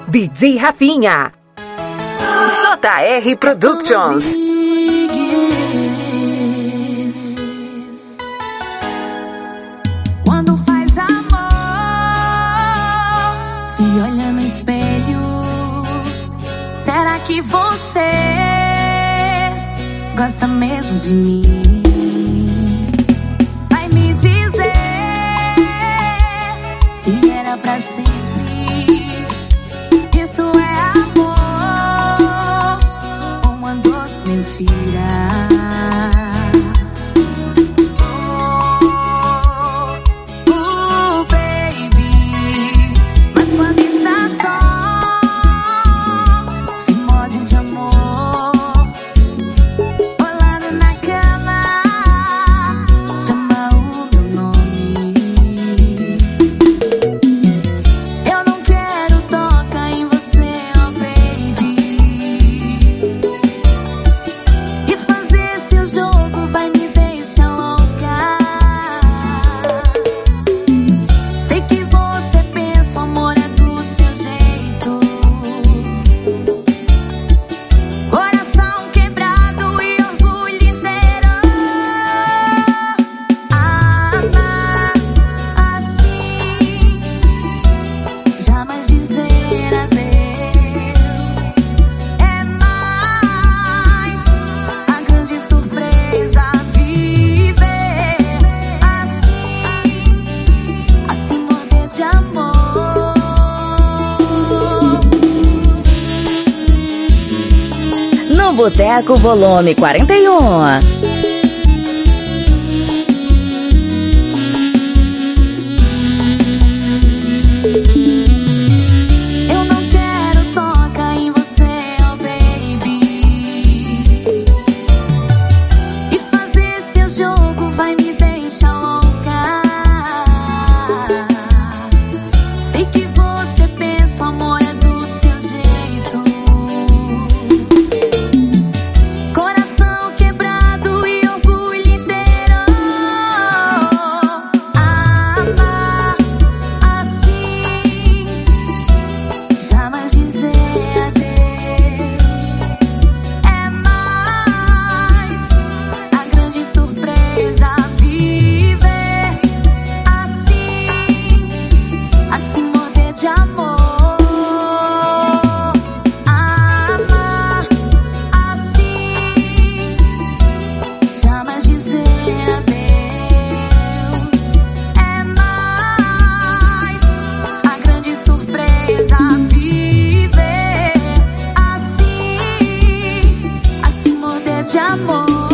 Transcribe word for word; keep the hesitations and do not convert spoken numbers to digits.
D J Rafinha. J R Productions. Quando faz amor, se olha no espelho, será que você gosta mesmo de mim? Vai me dizer se era pra sempre. Isso é amor ou uma doce mentira? Boteco Volume quarenta e um. De amor.